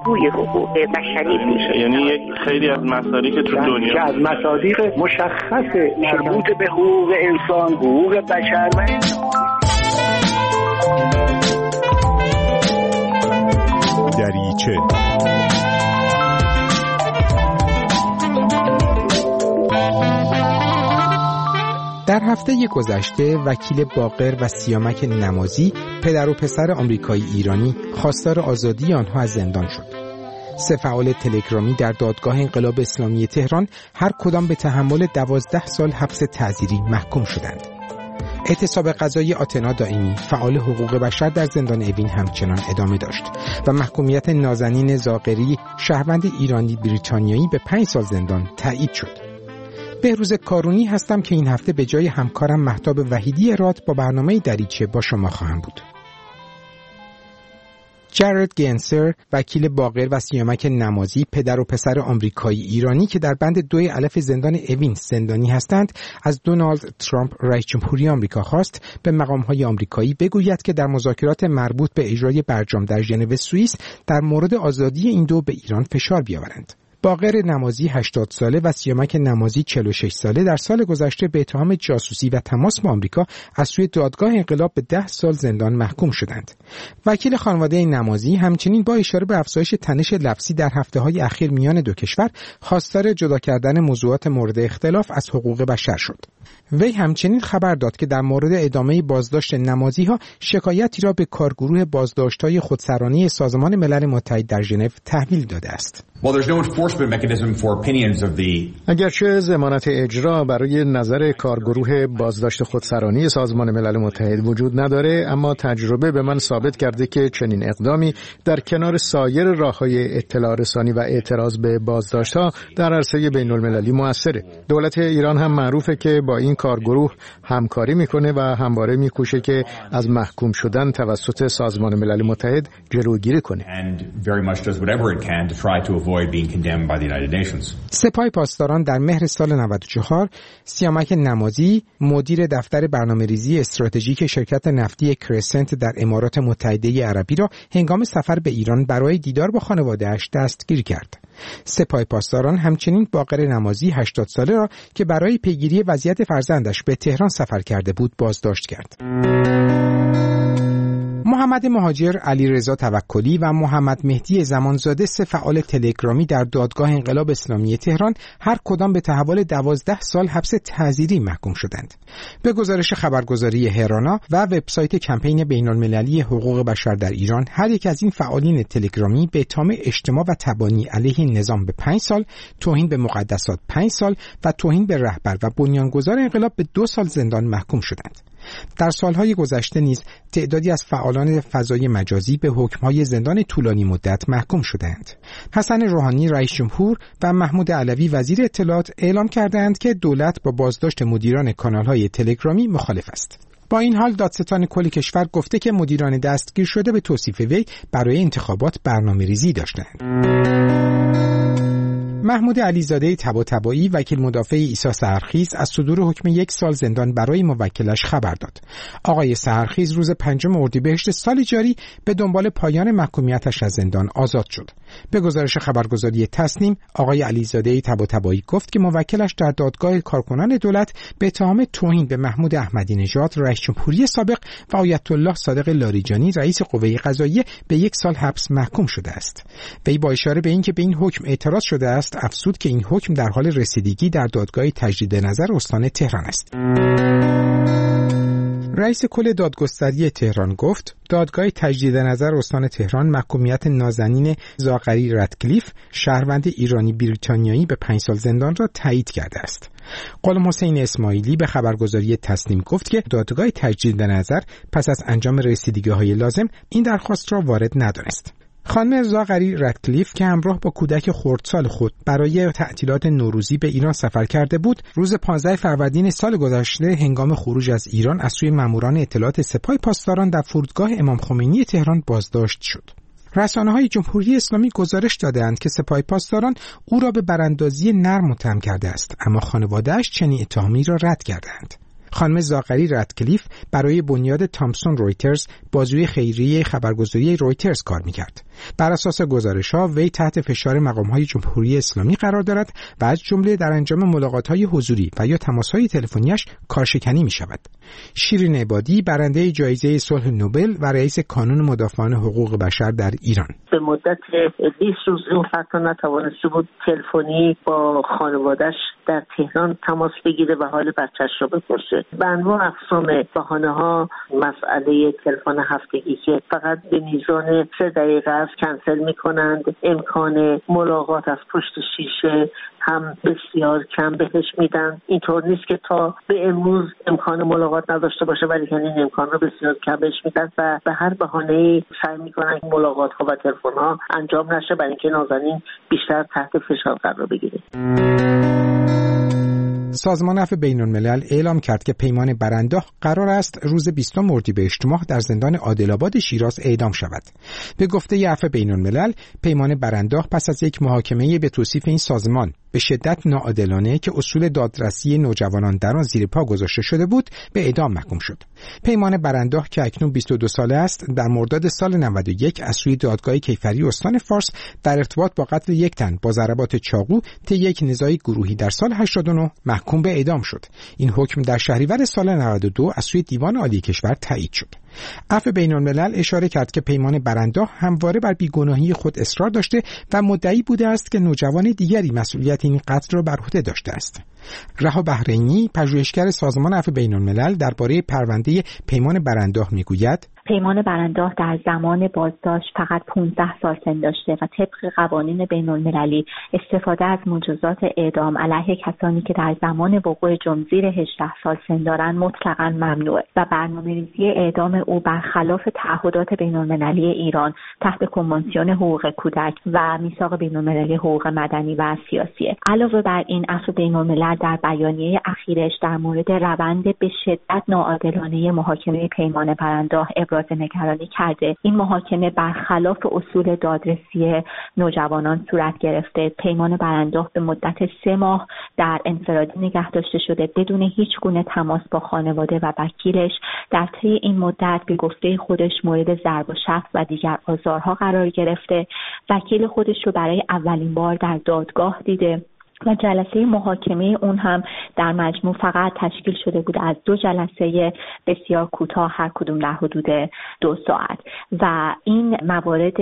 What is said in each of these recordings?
توی حقوق بشری میشه. یعنی یک خیلی از مصادیق تو دنیا از مصادیق مشخص مربوط به حقوق انسان، حقوق بشر و دریچه. در هفته گذشته وکیل باقر و سیامک نمازی پدر و پسر آمریکایی ایرانی خواستار آزادی آنها از زندان شد. 3 فعال تلگرامی در دادگاه انقلاب اسلامی تهران هر کدام به تحمل 12 سال حبس تعزیری محکوم شدند. اعتصاب قضایی آتنا دائمی فعال حقوق بشر در زندان اوین همچنان ادامه داشت و محکومیت نازنین زاغری شهروند ایرانی بریتانیایی به 5 سال زندان تایید شد. بهروز کارونی هستم که این هفته به جای همکارم مهتاب وحیدی اراد با برنامه دریچه با شما خواهم بود. جارد گنسر وکیل باقر و سیامک نمازی پدر و پسر آمریکایی ایرانی که در بند 2 الف زندان اوین زندانی هستند از دونالد ترامپ رئیس جمهوری آمریکا خواست به مقام‌های آمریکایی بگوید که در مذاکرات مربوط به اجرای برجام در ژنو سوئیس در مورد آزادی این دو به ایران فشار بیاورند. باقر نمازی 80 ساله و سیامک نمازی 46 ساله در سال گذشته به اتهام جاسوسی و تماس با آمریکا از سوی دادگاه انقلاب به 10 سال زندان محکوم شدند. وکیل خانواده نمازی همچنین با اشاره به افزایش تنش لفظی در هفته‌های اخیر میان دو کشور خواستار جدا کردن موضوعات مورد اختلاف از حقوق بشر شد. وی همچنین خبر داد که در مورد ادامه بازداشت نمازی‌ها شکایتی را به کارگروه بازداشت‌های خودسرانه سازمان ملل متحد در ژنو تحویل داده است. اگرچه ضمانت اجرا برای نظر کارگروه بازداشت خودسرانی سازمان ملل متحد وجود نداره، اما تجربه به من ثابت کرده که چنین اقدامی در کنار سایر راه‌های اطلاع رسانی و اعتراض به بازداشت‌ها در عرصه بین‌المللی موثره. دولت ایران هم معروفه که با این کارگروه همکاری میکنه و همواره میکوشه که از محکوم شدن توسط سازمان ملل متحد جلوگیری کنه. سپاه پاسداران در مهر سال 94 سیامک نمازی مدیر دفتر برنامه‌ریزی استراتژیک شرکت نفتی کرسنت در امارات متحده عربی را هنگام سفر به ایران برای دیدار با خانواده‌اش دستگیر کرد. سپاه پاسداران همچنین باقر نمازی 80 ساله را که برای پیگیری وضعیت فرزندش به تهران سفر کرده بود بازداشت کرد. محمد مهاجر، علیرضا توکلی و محمد مهدی زمانزاده 3 فعال تلگرامی در دادگاه انقلاب اسلامی تهران هر کدام به تحول 12 سال حبس تعزیری محکوم شدند. به گزارش خبرگزاری هرانا و وبسایت کمپین بین‌المللی حقوق بشر در ایران، هر یک از این فعالین تلگرامی به اتهام اجتماع و تبانی علیه نظام به 5 سال، توهین به مقدسات 5 سال و توهین به رهبر و بنیانگذار انقلاب به 2 سال زندان محکوم شدند. در سالهای گذشته نیز تعدادی از فعالان فضای مجازی به حکم‌های زندان طولانی مدت محکوم شدند. حسن روحانی رئیس جمهور و محمود علوی وزیر اطلاعات اعلام کردند که دولت با بازداشت مدیران کانال‌های تلگرامی مخالف است. با این حال دادستان کل کشور گفته که مدیران دستگیر شده به توصیف وی برای انتخابات برنامه‌ریزی داشتند. محمود علیزاده طباطبایی وکیل مدافع عیسی سحرخیز از صدور حکم 1 سال زندان برای موکلش خبر داد. آقای سحرخیز روز 5 اردیبهشت سال جاری به دنبال پایان محکومیتش از زندان آزاد شد. به گزارش خبرگزاری تسنیم، آقای علیزاده طباطبایی گفت که موکلش در دادگاه کارکنان دولت به اتهام توهین به محمود احمدی نژاد رئیس جمهوری سابق و آیت الله صادق لاریجانی رئیس قوه قضاییه به 1 سال حبس محکوم شده است. وی با اشاره به اینکه به این حکم اعتراض شده است افزود که این حکم در حال رسیدگی در دادگاه تجدید نظر استان تهران است. رئیس کل دادگستری تهران گفت دادگاه تجدید نظر استان تهران محکومیت نازنین زاغری رتکلیف شهروند ایرانی بریتانیایی به 5 سال زندان را تایید کرده است. غلام حسین اسماعیلی به خبرگزاری تسنیم گفت که دادگاه تجدید نظر پس از انجام رسیدگی‌های لازم این درخواست را وارد ندانست. خانم زاغری رتکلیف که همراه با کودک خردسال خود برای تعطیلات نوروزی به ایران سفر کرده بود، روز 15 فروردین سال گذشته هنگام خروج از ایران از سوی ماموران اطلاعات سپاه پاسداران در فرودگاه امام خمینی تهران بازداشت شد. رسانه‌های جمهوری اسلامی گزارش دادند که سپاه پاسداران او را به براندازی نرم متهم کرده است، اما خانواده‌اش چنین اتهامی را رد کردند. خانم زاغری رتکلیف برای بنیاد تامسون رویترز بازوی خیریه خبرگزاری رویترز کار می‌کرد. بر اساس گزارش‌ها وی تحت فشار مقام‌های جمهوری اسلامی قرار دارد و از جمله در انجام ملاقات‌های حضوری و یا تماس‌های تلفنیش کارشکنی می‌شود. شیرین عبادی برنده جایزه صلح نوبل و رئیس کانون مدافعان حقوق بشر در ایران، به مدت 20 روز این فرد نتوانسته بود تلفنی با خانواده‌اش در تهران تماس بگیره و حال بچه‌ش رو بپرسه. به انواع اقسام بهانه‌ها مسئله تلفن هفتگی که فقط به میزان 3 دقیقه است کنسل می‌کنند، امکان ملاقات از پشت شیشه هم بسیار کم بهش میدن. اینطور نیست که تا به امروز امکان ملاقات نداشته باشه، ولی این امکان رو بسیار کم بهش میدن و به هر بهانه‌ای سعی میکنن ملاقات‌ها و تلفن‌ها انجام نشه برای اینکه نازنین بیشتر تحت فشار قرار بگیره. سازمان عفو بین‌الملل اعلام کرد که پیمان برانداخ قرار است روز 20 اردیبهشت ماه در زندان عادل‌آباد شیراز اعدام شود. به گفته عفو بین‌الملل، پیمان برانداخ پس از یک محاکمه به توصیف این سازمان به شدت ناعادلانه که اصول دادرسی نوجوانان در آن زیر پا گذاشته شده بود، به اعدام محکوم شد. پیمان برانداخ که اکنون 22 ساله است، در مرداد سال 91 از سوی دادگاه کیفری استان فارس در ارتباط با قتل یک تن با ضربات چاقو طی یک نزاع گروهی در سال 89 محکوم به اعدام شد. این حکم در شهریور سال 92 از سوی دیوان عالی کشور تایید شد. عفو بین‌الملل اشاره کرد که پیمان برانداخ همواره بر بیگناهی خود اصرار داشته و مدعی بوده است که نوجوان دیگری مسئولیت این قتل را بر عهده داشته است. رها بحرینی، پژوهشگر سازمان عفو بین‌الملل، درباره پرونده پیمان برانداخ میگوید: پیمان برانداخ در زمان بازداشت فقط 15 سال سن داشته و طبق قوانین بین‌المللی استفاده از مجازات اعدام علیه کسانی که در زمان وقوع جرم زیر 18 سال سن دارند مطلقاً ممنوعه و برنامه‌ریزی اعدام او برخلاف تعهدات بین‌المللی ایران تحت کنوانسیون حقوق کودک و میثاق بین‌المللی حقوق مدنی و سیاسیه. علاوه بر این، عفو بین‌الملل در بیانیه اخیرش در مورد روند به شدت ناعادلانه محاکمه پیمان برانداخ ابراز نگرانی کرده. این محاکمه برخلاف اصول دادرسی نوجوانان صورت گرفته. پیمان برانداخ به مدت 3 ماه در انفرادی نگه داشته شده بدون هیچ گونه تماس با خانواده و وکیلش. در طی این مدت به گفته خودش مورد ضرب و شتم و دیگر آزارها قرار گرفته. وکیل خودش رو برای اولین بار در دادگاه دیده و جلسه محاکمه اون هم در مجموع فقط تشکیل شده بود از 2 جلسه بسیار کوتاه، هر کدوم در حدود 2 ساعت و این موارد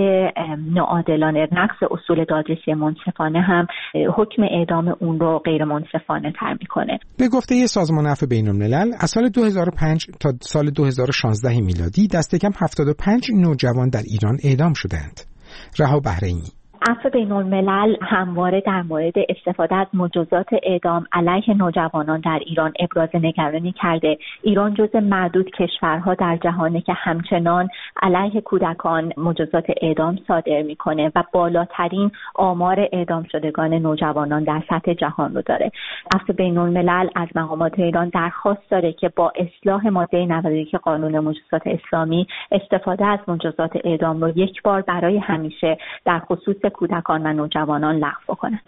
ناعادلانه، نقض اصول دادرسی منصفانه هم حکم اعدام اون رو غیر منصفانه تر میکنه. به گفته سازمان عفو بین‌الملل، از سال 2005 تا سال 2016 میلادی دست کم 75 نوجوان در ایران اعدام شدند. رها بحرینی: عفو بین‌الملل همواره در مورد استفاده از مجازات اعدام علیه نوجوانان در ایران ابراز نگرانی کرده. ایران جزو معدود کشورها در جهانه که همچنان علیه کودکان مجازات اعدام صادر میکنه و بالاترین آمار اعدام شدگان نوجوانان در سطح جهان رو داره. عفو بین‌الملل از مقامات ایران درخواست داره که با اصلاح ماده 91 قانون مجازات اسلامی استفاده از مجازات اعدام رو یک بار برای همیشه در خصوص کودکان و نوجوانان لغو کنند.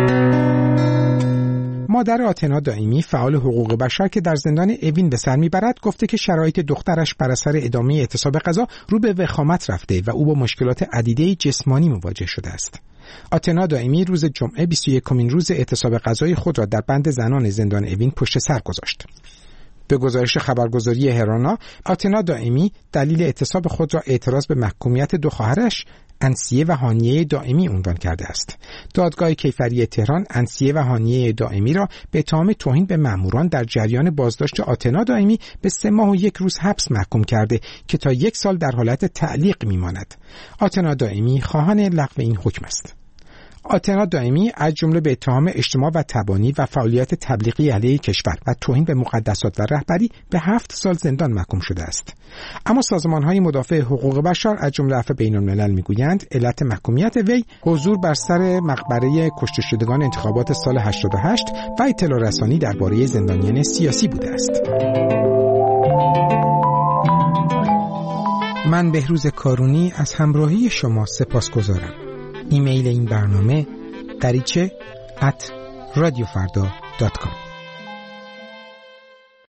مادر آتنا دائمی، فعال حقوق بشر که در زندان اوین به سر میبرد، گفته که شرایط دخترش بر اثر ادامه اعتصاب غذا رو به وخامت رفته و او با مشکلات عدیده جسمانی مواجه شده است. آتنا دائمی روز جمعه 21مین روز اعتصاب غذای خود را در بند زنان زندان اوین پشت سر گذاشت. به گزارش خبرگزاری هرانا، آتنا دائمی دلیل اعتصاب خود را اعتراض به محکومیت 2 خواهرش انسیه و هانیه دائمی عنوان کرده است. دادگاه کیفری تهران انسیه و هانیه دائمی را به اتهام توهین به ماموران در جریان بازداشت آتنا دائمی به 3 ماه و 1 روز حبس محکوم کرده که تا 1 سال در حالت تعلیق میماند. آتنا دائمی خواهان لغو این حکم است. آتنا دائمی از جمله به اتهام اجتماع و تبانی و فعالیت تبلیغی علیه کشور و توهین به مقدسات و رهبری به 7 سال زندان محکوم شده است. اما سازمان‌های مدافع حقوق بشر از جمله عفو بین‌الملل میگویند علت محکومیت وی حضور بر سر مقبره کشته شدگان انتخابات سال 88 و اطلاع رسانی درباره زندانیان سیاسی بوده است. من بهروز کارونی از همراهی شما سپاسگزارم. ایمیل این برنامه دریچه @radiofarda.com